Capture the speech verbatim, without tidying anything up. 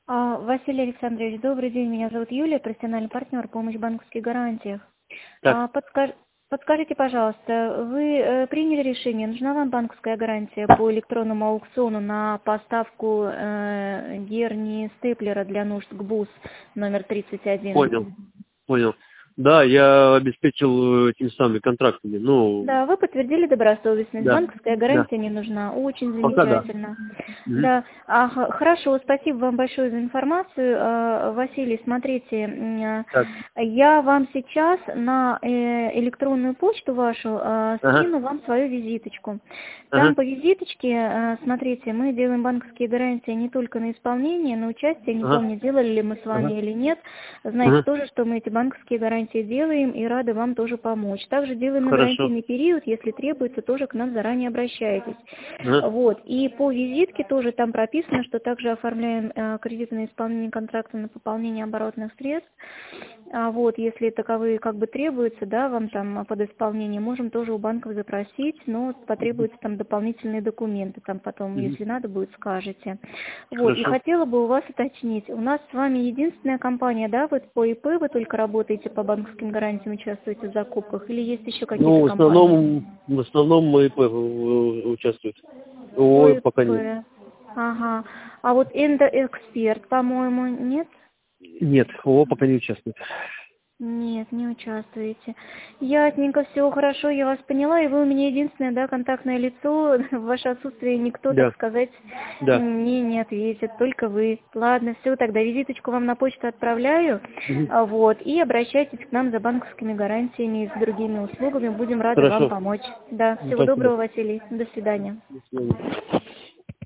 А, Василий Александрович, добрый день. Меня зовут Юлия, профессиональный партнер, помощь в банковских гарантиях. Так, А, подскаж- Подскажите, пожалуйста, вы э, приняли решение, нужна вам банковская гарантия по электронному аукциону на поставку э, герни степлера для нужд ГБУС номер тридцать один? понял, понял. Да, я обеспечил э, этими самыми контрактами. Ну, Да, вы подтвердили добросовестность, да, банковская да. гарантия не нужна, очень Пока да. замечательно. Мгм. Да, а, х- хорошо, спасибо вам большое за информацию. А, Василий, смотрите, м, Так, а, я вам сейчас на э, электронную почту вашу а, ага, скину вам свою визиточку. Там ага, по визиточке, а, смотрите, мы делаем банковские гарантии не только на исполнение, на участие, не ага, помню, делали ли мы с вами ага, или нет. Знаете ага. тоже, что мы эти банковские гарантии делаем и рады вам тоже помочь. Также делаем на Хорошо. гарантийный период, если требуется, тоже к нам заранее обращайтесь. Ага, Вот. И по визитке тоже там прописано, что также оформляем э, кредитное исполнение контракта на пополнение оборотных средств. А вот, если таковые как бы требуются, да, вам там под исполнение, можем тоже у банков запросить, но потребуются там дополнительные документы, там потом, мгм. если надо будет, скажете. Вот, и Хорошо. хотела бы у вас уточнить, у нас с вами единственная компания, да, вот по ИП вы только работаете, по банковским гарантиям участвуете в закупках, или есть еще какие-то Ну, в компании? основном, в основном мои п- в- участвуют. По Ой, пока нет. ИП. Ага. А вот Эндоэксперт, по-моему, нет? Нет, ООО пока не участвует. Нет, не участвуете. Ясненько, все хорошо, я вас поняла, и вы у меня единственное, да, контактное лицо, в ваше отсутствие никто, так Да, сказать, да. мне не ответит, только вы. Ладно, все, тогда визиточку вам на почту отправляю, Мгм. а, вот, и обращайтесь к нам за банковскими гарантиями и с другими услугами, будем рады вам Хорошо. помочь. Да, всего Спасибо. доброго, Василий, до свидания. До свидания.